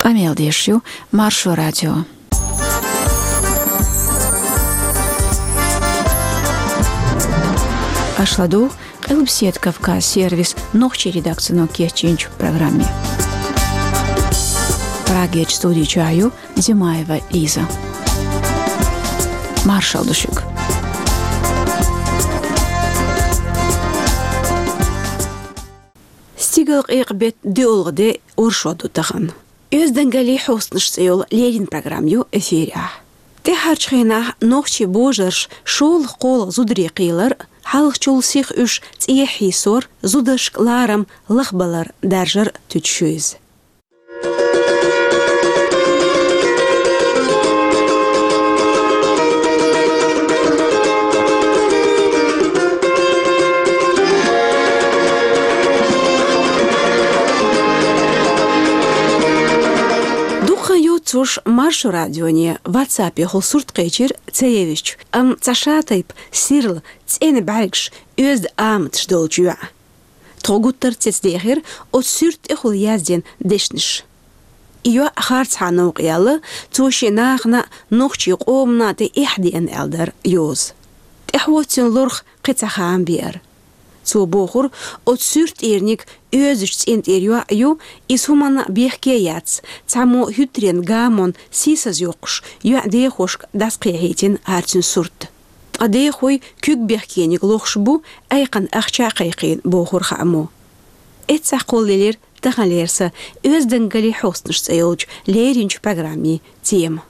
Qamel Marşo Radyo. Ашладу Элбсет Кавказ сервис ногчи редакцию кечинч в программе. Прагеч студии чаю Зимаева Лиза. Маршал Душик. Стигал иqbet диолгде оршоду тахан. Өзденгали хостныш сейл Ленин программю эфиря. Те харчхина ногчи божарш шол қол зудри қилар халық чулсих үш цехи сор зудашк ларам лахбалар даржар түтшөз. Цуш Маршо радионе WhatsApp холсурт кечер цеевич цашатайп сирл цене байгш өзд амт шдолчуа. Тогуттар цецдехер от сүрт эхул язден дешниш. Ио харц ханук ялы цуши нахна нухчи қомна те ихден элдер йоз. Техвотсен лорх қицахаан бер. Цу бохур от сүрт эрник өзүч центерюа ю исумана бехке яц. Цамо хүтрен гамон сисаз йоқш. Ю дехошк дасқияхетен арцин сүрт. Адехой күк бехкеник лохшбу айқан ақча қайқин бохур хаму. Этсақ қоллелер тағалерса өздіңгілі хостныш сайылч леринч программи тем.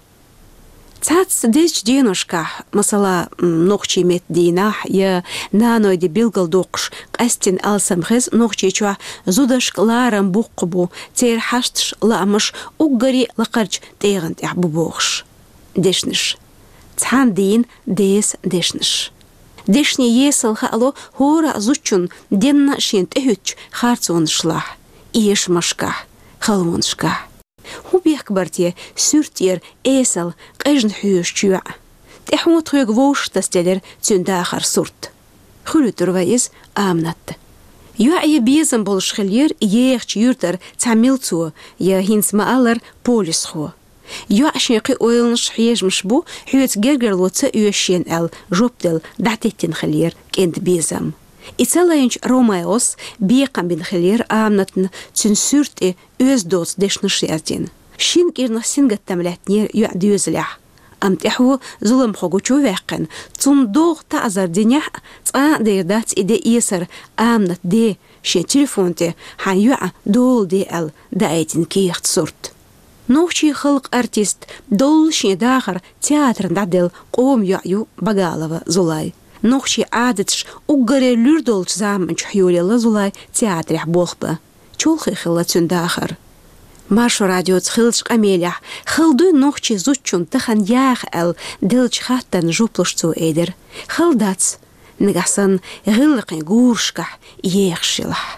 Цац деш денушка, масала ногчи мет динах, я нанойде билгал докш, қастин алсамхез ногчи чуа зудашк ларам буққбу, тер хаштш ламыш уггари лақарч теган тяхбу бохш. Дешниш. Цан дин дес дешниш. Дешни есал хало хора зучун денна шент эхүч харцун шлах. Иеш машка, халмуншка. Хубех бартие сүртер эсал қэжн хүйшчуа. Тэхмут хүйг воштастелер цюндахар сурт. Хулютурвайыз амнатты. Юа безам болшхелер еехч юртар цамилцу я хинсмаалар полисху. Юа шеқи ойлныш хежмшбу хүйц гергерлоца үйшен әл жоптел датеттен хелер кент безам. Ицелайынч Ромеос бейқам бен хелер амнатын цүн сүрте өз дос дешныш ярден. Шин кернах сингаттамлятнер юадюзлях. Амтяху зулам хогучу вәқін. Цун доғ тазар денях ца дейрдац иде есар амнат де шен телефонте хан юа дол де әл дайтин кейхт сурт. Нохчи хылық артист дол шен дағар театрын дадел қом юаю Багалова зулай. Нохчи адетш уггаре люрдолч заманч хюлела зулай театрях болхпа. Чолхы хыла цюндахар. Маршо радио цхылч камелях. Хылду нохчи зучун тахан ях әл дылч хаттан жуплушцу эдер. Хылдац. Негасан гылықын гуршках ехшилах.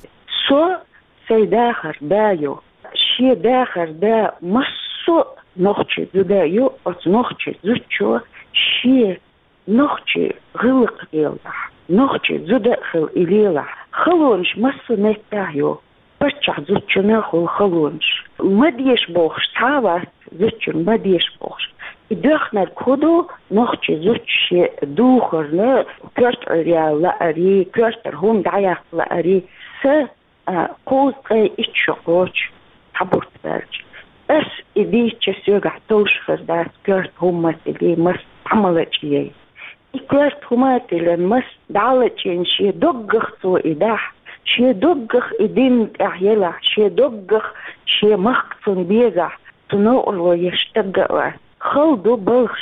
Со сайдахар даю. Ши дахар да массо нохчи зудаю от нохчи зучу ши нохчи гылық елах. Нохчи зудахыл илелах. Халонш массо неттаю. Пачах зучуна хул халонш. Мадьеш бохш тавас зучун мадьеш бохш. И дөхнер коду нохчи зучи духорны кёртер яла ари кёртер хун даях ла ари с қозгай ичшоқоч табурт берч. Эс идиче сёга тошхыр дас кёрт хумас или мас тамалачие. И кёрт хумателен мас далачен ши доггахцу идах. Ши доггах идин ахьела, ши доггах ши махцун бега. Туноуло ештагава. Халду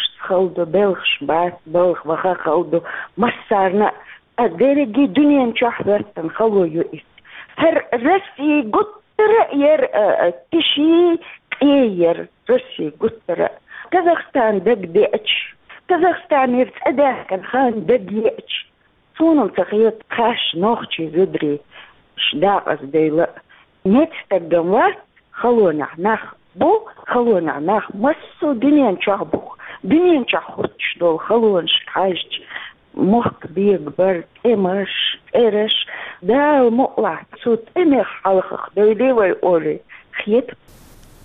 белхш бас белх ваха халду массарна. Адереги дуньян чахвертан халую ис. Хер раси гуттера ер тиши эйер раси гуттера. Казахстан дагдеч. Казахстан ерцадахкан хан дагдеч. Сунам цахиет хаш нохчи зудри. Шдaqas дейла. Нет стагдамват халонах нах. Бу халона нах массу динен чахбух. Динен чахуч дол халонш хайш. Мох биг бар эмаш эреш да мула сут эмех алхах дейдевай оли. Хет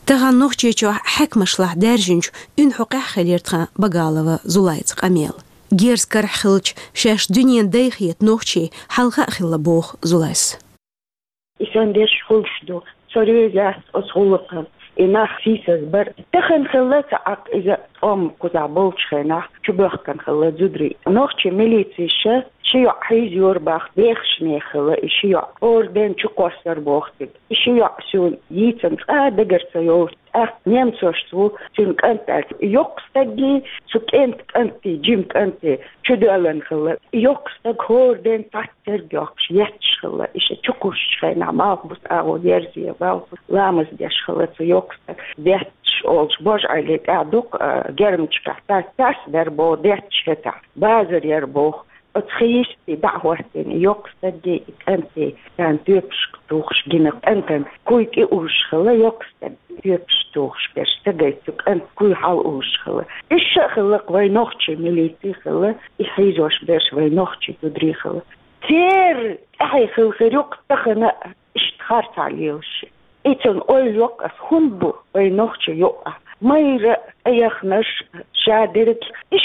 تغان نوخچيچو حكمشلح دارجنج ان حقا خليرتخا بقالوا زولايت قميل جيرس كرخلج شاش دنيا دايخيت نوخچي حلقا خلا بوخ زولايس إسان ديش خلشدو سوريوزاس أسغلقا إناخ سيساس بر تخن خلات عق إذا كوزع بولش خيناخ شبه كان خلات زدري نوخچي ميليتيشا شيو حيز يورباخ بيخشني خلا شيو أوردن شكوستر بوختك شيو سون يتن دقر سيوت نيمسوشتو سونك أنت يوكستجي سوك أنت جيمك أنت شدولن خلا يوكستج هوردن تاتر جوكش يتش خلا إيش تشكوش خينا ماقبس أو ديرزي باو لامز ديش خلا يوكستج ديتش أولش بوش عليك أعدوك جرمش كحتاج تاس دربو ديتش هتا بازر يربوخ تخيش دعوتين يوكستجي أنت كان تيبش توخش جنق أنت كويك إوش خلا يوكستج تيبش توخش بيش تجيتك أنت كوي حال أوش خلا إيش خلا قوي نوخشي مليتي خلا يحيزوش بيش وي نوخشي تدري خلا تير أحي خل خيروك تخنا اشتخارت عليوش إيتن أول يوك أسخنبو وي نوخشي يوقع مايرة أيخنش شادرك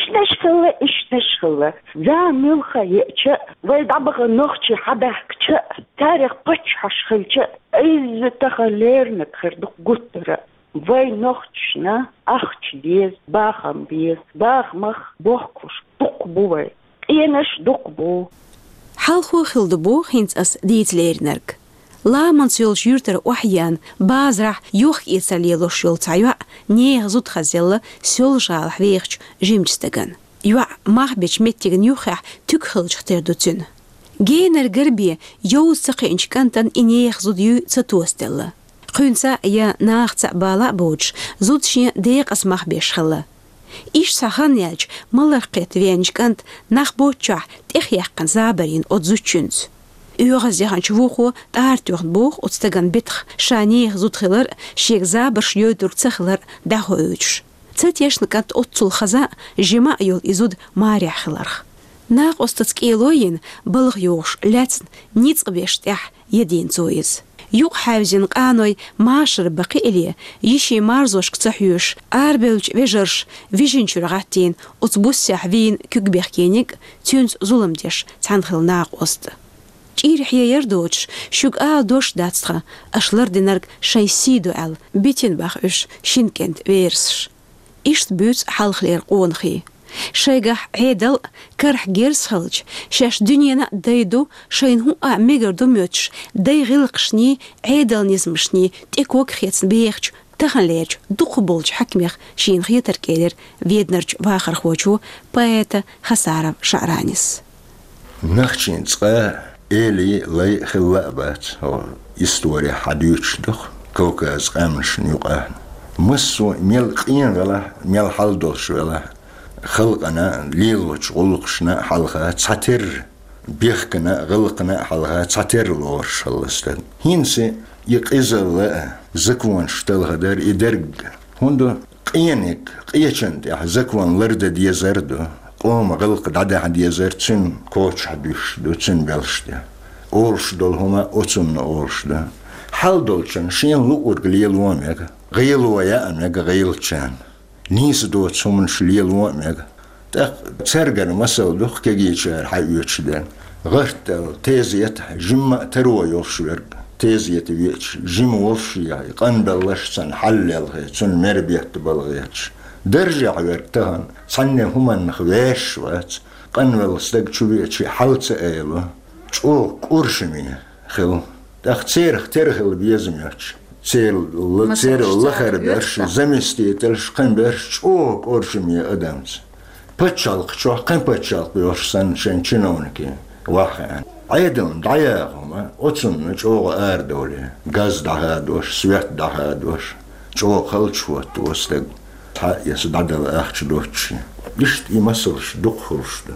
إيش خلا زامل خيئة ويدعبغ نوخشي حبهكتش تاريخ بچ حشخلش إذا تخليرنك خردق قطرة وي نوخشنا أخش ديز باخم بيز باخ مخ بوخكوش دقبوي إينش دقبو حالخو خلدبو هينت أس ديت ليرنرك لا منسيول جورتر وحيان بازرح يوخ إيساليلو شول تايوع نيه زود خزيلا سيول جال حويخش جيمجستغن يوع ماخ بيش متيغن يوخح تكخلش ختردوتون جينر غربي يو سقينش كانتن إنيه زود يو تتوستل قونسا يا ناخ تقبالا بوش زود شين ديق اسماخ بيش خلا إيش ساخان يالج ملرقيت وينش كانت ناخ بوچاح تخيقن زابرين أتزوچونز Uurzihan chvucho taartuch boog otstagan bitch shanier zutkhler shek zaber shyotur tsakhler dahoych tsatyesh nakat otsul khaza jima yol izud mariakhlar nach ostatskiloyin balg yosh lats nits beshtah yedin zoiz yuq havzin qanoy mashir baqili yishi marzosh ktsahyush arbelch vejersh vijinchurgatin otbussah vin kugberkenik tuns zulumdesh tsankhil nach ost Чирихья ярдоч, шуг дош датстха, ашлар динарг шайсиду ал, битенбах уш, шинкент версш. Ишт бюц халхлер онхи. Шайгах хедал, карх герсхалч, шаш дуньяна дайду, шайнху мегарду мёч, дай гилкшни, хедал низмшни, текок хецн бехч, таханлерч, духболч хакмех, шинхи таркелер, веднарч вахар хочу, поэта Хасаров Шаранис. Нахчинцка إلي لي خلابات هو إستوري حديث دخ كوكاز قامش نيقاه مسو ميلقين غلا ميل حلدوش غلا خلقنا ليلوش غلقشنا حلقة تاتر بيخكنا غلقنا حلقة تاتر لورش هلستان هينسي يقيزل زكوان شتل غدار إدرق هندو قينك قيشند يح زكوان لرد ديزردو قوم غلق دادا حد يزر تسن كوش حديش دو تسن بلشتي أورش دول هما أتسن أورش دا حال دولشان شين لؤور غليلوا ميغا غيلوا يا ميغا غيلشان نيس دو تسمن شليلوا ميغا تاق تسرغن مسل دوخ كيجيشار حيوتش دان غرتل تيزيت جمع تروا يوشور تيزيت ويتش جيم وشيا قنبلش سن حلل تسن مربيت بلغيتش درجة عبرتهن صنع هما نخواش وات قنول استق شوية حالت ايلو شو قرشمي خل داخ تسيرخ ترخل بيزمياتش تسير اللخر برش زمستي تلش قن برش شو قرشمي ادمز بتشالق شو قن بتشالق بيوش سن شن شنونكي واقعا عيدن ضياغهما اتسن شو اردولي غاز دهادوش سويت دهادوش شو خلشوت وستق يسدعدل أخشلوتش ليش يمسلش دخلش ده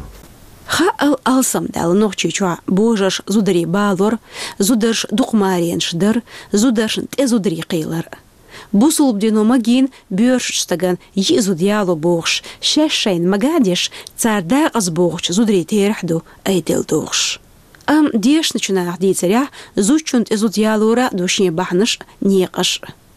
خا алсам дал нохчичуа божаш зудари балор зударш духмарин шдыр зударш тезудри қилар бусулбдино магин бёрштаган йизудяло богш шешшайн магадиш царда аз богш зудри терхду айдел догш деш начинах дицаря зучунт изудялора душни бахныш неқаш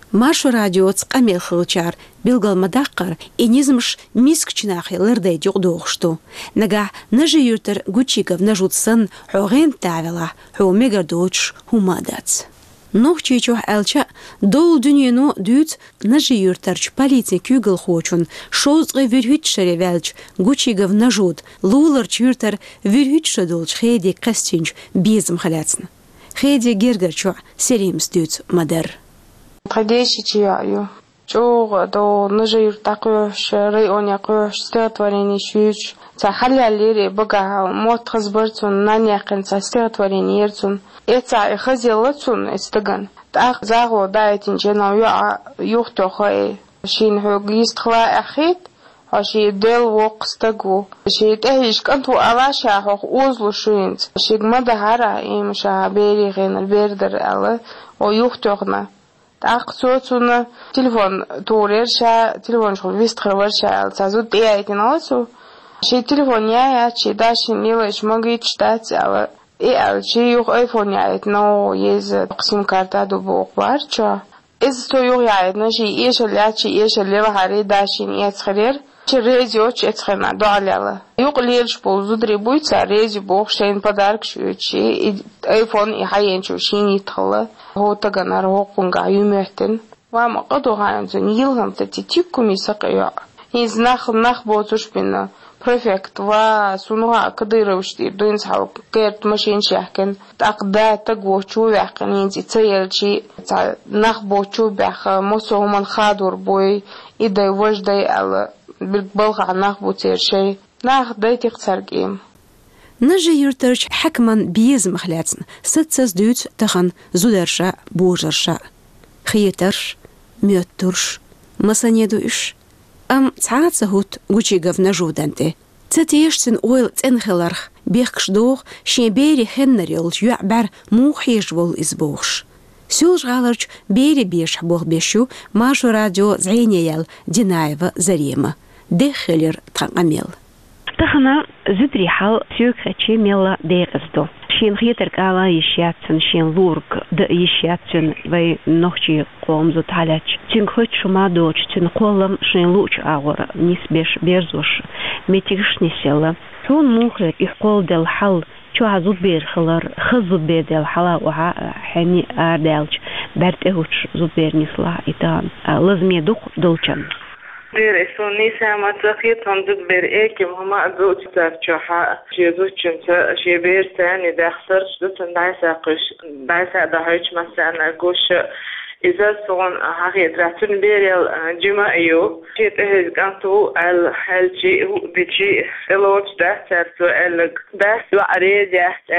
Маршу радио цқамел хылчар, билгал мадаққар, и низмш мискчнахи лырдай дюғдуғшту. Нага нажи юртер Гучигов нажутсын, хуғен тавила, хуғмегар доч хумадац. Нох чичух элча дол дюнену дюц нажи юртерч полиция кюгл хочун, шоузгы вирхютшаре велч Гучигов нажут, луларч юртер вирхютша долч хеди кастинч безм халяцн. Хеди гергерчу серимс дюц мадер. Традиции чаяю. Чого до нажир також районе також статворение шуч. Цахалялири бага мот хазбарцун наняхен статворение ерцун. Это хазелацун истаган. Так заго дайтин ченау юхтохай. Шин хогист хла ахит. Аши дел вокстагу. Ши тахиш канту алаша хох узлу шуинц. Шигмада хара им шабери генер бердер ала. О юхтохна. Так соцуна телефон турерша телефон шол вистреварша сазут яйтин алсу ши телефон я чи даши милыш могу читать ала и чи юх айфон яйт но ез сим карта до бокварча из то юх яйт на ши ешел лева хари даши нет схрер чи резио чи схрена доаляла юх лерш пол зудри буйца рези бок шейн подарок чи айфон и хаенчу шини тхала هو تجنر هو قنقع يمهتن وما قدو غانزن يلهم تتيكم يسقيا هيز نخ بوتوش بينا بريفكت وسنوها كديروشتي دوين صحاب كيرت ماشين شاكن تقدا تقوشو بحقن ينزي تسيلشي نخ بوتشو بح موسو من خادور بوي إدا وجدي على بالبلغ نخ بوتير شي نخ دايتي قصرقيم نجي يرترش حكمان بيز مخلاتن ستسز دوت تخن زودرشا بوجرشا خيترش ميوترش مسانيدوش تعاد سهوت Гучигов نجودانتي تتيشتن اويل تنخلرخ بيخش دوغ شيبيري خنريل يعبر موخيش وول ازبوغش سيولج غالرش بيري بيش بوغ بيشو ماشو راديو زعينيال دينايفا زريمة دخلر تقاميل تخنا زدري حال سيوكرتشي ميلا ديغزدو شين خيترك على يشياتن شين لورك د يشياتن وي نوخشي قوم زو تالاتش تين خوت شما دوچ تين قولم شين لوچ اغور نسبش بيرزوش ميتيغش نسيلا تون موخر يقول دل حل شو عزود بير خلر خزود بير دل حلا وها حني اردالج برتهوچ زود بير نسلا ايتان لازم دوق دولچن دير سوني سما تخيط عندك بير ايكي مهما ادوت ترجحا شيزوت شنت شيبير ثاني داخسر شدت دايسا دهيج مثلا قوش إذا صون حقيقة راتون بيريل جماعيو شيت إهز كانتو الحلجي بيجي الوج ده ترتو ده وعريد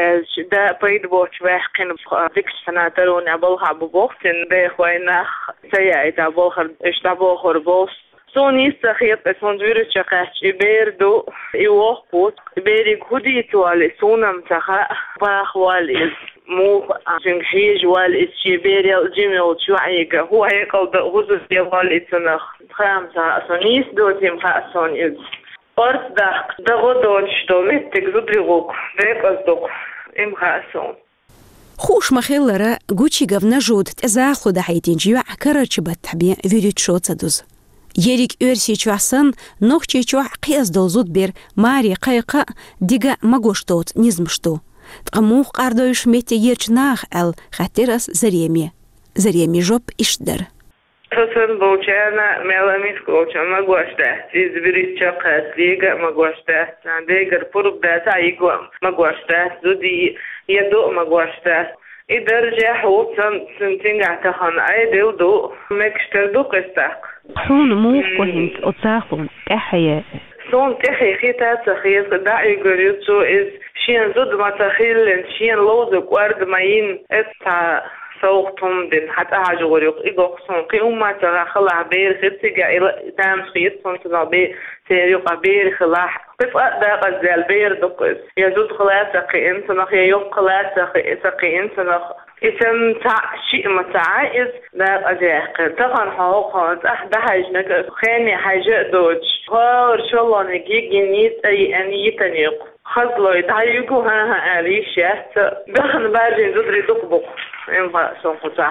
ده بيد بوش واحقين بذكش سناترون أبوها ببوختن بيخويناخ سيئة أبوخر إشتابوخر بوس سوني سخيط اسمون جوري شقاش بيردو يوقفوت بيري كودي توالي سونم تخا باخوالي مو عشان حيج والإشي بيري الجيميل شو عيقة هو هيقل غزوز يوالي تنخ خامسة سونيس دوتي مخا سونيز قرص ده غدوش دو متك زدريغوك بيقصدوك امخا سون خوش مخيلرا Гучигов نجود تزاخو دحيتين جيوع كررش بتحبي فيديو تشوت دوز يريك أرسي چوحسن نوخچي چوح قياس دولزود بير ماري قيقا ديگا مگوشتوت نزمشتو تقموخ قاردوش ميتي يرچ ناخ خاتيرس زريمي جوب إشدر حسن بوچانا ميلاميس كوچا مگوشته زبريت چقات ديگا مگوشته ديگر پرب داتا يگو مگوشته زودي يدو مگوشته إدرجة حوصن سنتين اعتخان اي ديل دو مكشتر دو قستاق حون موخ كوهنت أتاخون تحيا سون تحي خيتا تخيص داعي قريتو إز شين زود ما تخيل شين لوزك وارد ماين إتا سوقتهم دين حتى هاجوريق إيقوق سون قيوما تغاخل بير خيطيقا إلا تام خيطهم تغابي تيريق بير خلاح قفأ داق الزال بير دقس يزود خلاصة انت نخ يوم خلاصة انت نخ اسم تاع شيء متعايز داق أجاق تغن حقوقها ده حاجنك خاني حاجة دوج هار شاء الله نجيك ينيت أي أني تنيق خزلو يتعيقو ها أليشات دخن باجين زدري دقبق إنفا سنقطع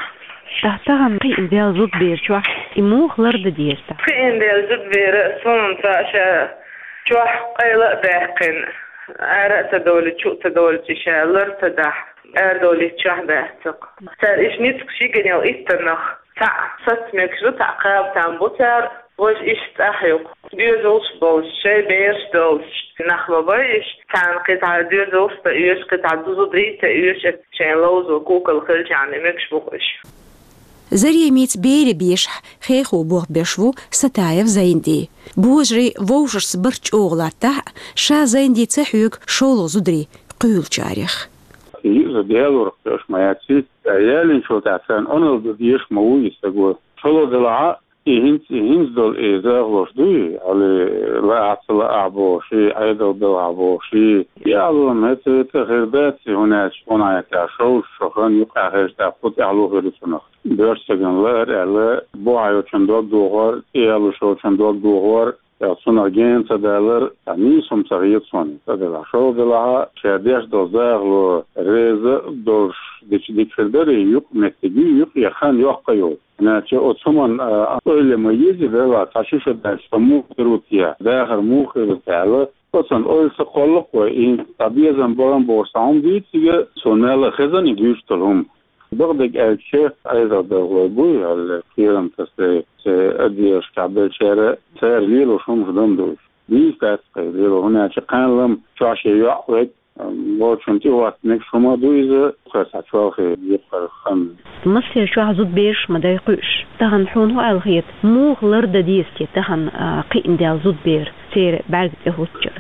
تحتهم قي إنديال زود بير شو إموخ لرد ديستا قي إنديال زود بير صون فاشا شو قيلة داقن أرأت دولة شو تدولة شالر تدح دولة شاه داستق سار إيش نيتك شي جنيو إستنخ تاع ستمك شو تعقاب تنبوتر وش إيش تأحيق ديوزوش بولش شي بيرش دولش نخبا بايش كان قطع ديوزوش تأيوش قطع دوزو دري تأيوش شين لوزو كوك الخلج يعني مكش بوش زري ميت بيري بيشح خيخو بوغ بيشفو ستايف زيندي بوجري ووجر سبرش اوغلاته شا زيندي تحيوك شولو زدري قيول جاريخ يزا ديالو رقيوش ماياتي يالين شو تعسان انا ديش موي يستقوى شولو دلعا يهنز دول إيزاغلوش دوي على لا أعطل أعبوشي عيدو دو عبوشي يعلم هتا تغيرباتي هنا يتعشوش شوخان يقع هاش تأخذ أعلو غير سنخ برسجن لار أعلا بوعيو چندوك دوغار إيالو شو چندوك دوغار سنخ جين تدالر تنيسم تغيير سوني تدالر شو دلها شاديش دو زاغلو ريزا دوش ديك فلدري يق متجي يق يخان يوقيو ناتي أتصمن أقول لما يجي بلا تعشيش الدرس مو كروتيا داخل مو كروتيا أصلا أول سقالق وإن طبيعة زنبارم بورسام دي تيجي سونال خزان يجيش تلهم بعدك الشيء أيضا دغوي على كيرم تسي أديش كعبل شارع سير ليلو شو مخدم دوش دي تاسقي ليلو هنا تقان لم شاشي يعوك وشنتي وقت نك شما دويزة خاصة شوخي يبقى خم مصير شو عزود بيش ما دايقوش تهن حون هو الغيط مو غلرد ديستي تهن قيم دي عزود بير سير بعد يهوتجر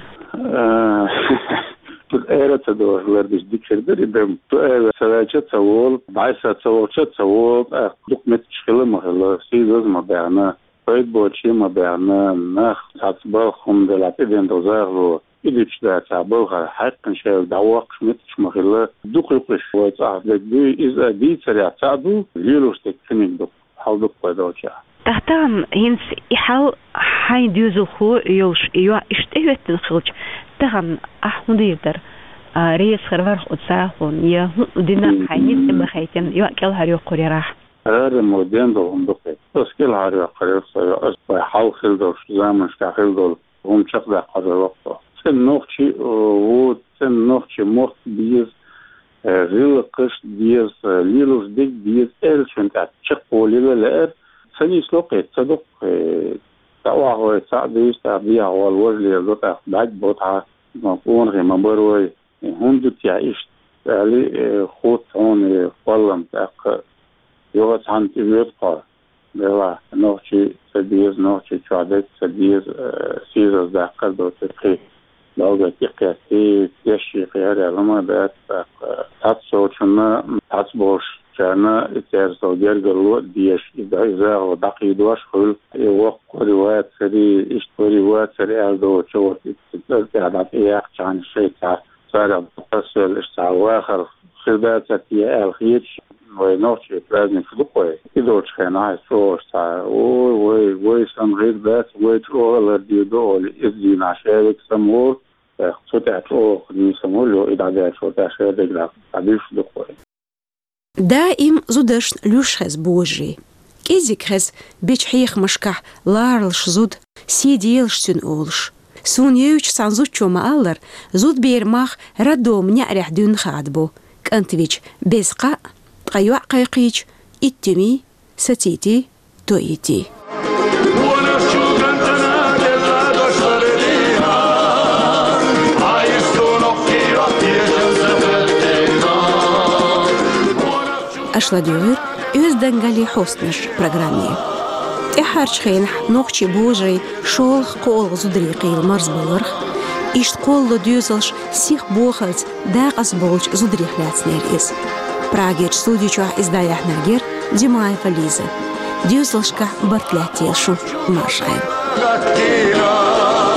تقارة تدور غلردش ديك شردري بهم تقارة سلاجة تول بعيسة تولشة تول دقمت تشخيلة مخلا سيدوز ما بيعنا قيد بوشي ما بيعنا ناخ تعتبار خم دلات إذن دوزاغلو إديش دا تعبوها حقا شايل دعوة قشمتش مخلا دوق يقش ويتعرف لك دي إذا دي سريع تعدو ليلوش تكفنك دوق حال دوق ويدوشا تحتهم هنس إحال حي ديوزو خو يوش إيوا إشتهوت تنخلج تهم أحمد يقدر ريس خرور أتساهون يهو دينا حيين إما خيتين يوا كل هاريو قري راح هذا مودين دوهم دوقي بس كل هاريو قري صيو حال خلدوش زامن شكاخل هم شخصا قرر وقته سن نوخشي وسن نوخشي موخ بيز غير قش بيز ليلوش ديك بيز شنت تشقو ليلا لأر سني سلوقي تصدق تقوى هو سعديش تعبيع هو الوجلي يزوط بعد بوتها مقون غي مبروي هندو تعيش علي خوت هون قلم تاق يوغت عن تبيتقى بلا نوخشي سبيز نوخشي شعدك سبيز سيزز داقل دو تبقي لوجا تقياسي تيشي خياري لما بات تاتسوشنا تاتسبوش كان يتعرضوا جرجلوا ديش إذا هو دقي دوش خل يوق روايات سري إشتري روايات سري أردو شو تتعرض إياك عن الشيء صار بتصل إشتعوا آخر خدمات تي الخيش وينوش لازم فلوقه يدوش خناعي شو إشتعوا وي سام غير بس ويتروه لديدو إذن عشانك سمور تتعرضوا خدمي سمولو إذا ده شو تعشانك لا تعبيش فلوقه دائم زودش لوشخز بوجري كيزيكخز بيجحيخ مشكح لارلش زود سيديلش سن أولش سون يوش سانزوتشو مالر زود بيرماخ ردو منيعرح دون خادبو كأنتويج بيسقا قيوع قيقيج اتمي ستيتي تويتي أشلا ديور يوز دنجالي حسنش برنامج تحرش خينح نوخشي بوجري شولخ قول زدري قيل مرز بلرخ إشت قول ديوزلش سيخ بوخلت داقس بولش زدري خلاتس نيريز براغيج ستوديو إزدايح ناجر ديماي فاليزة ديوزلشكا برتلاتيشو مارشاين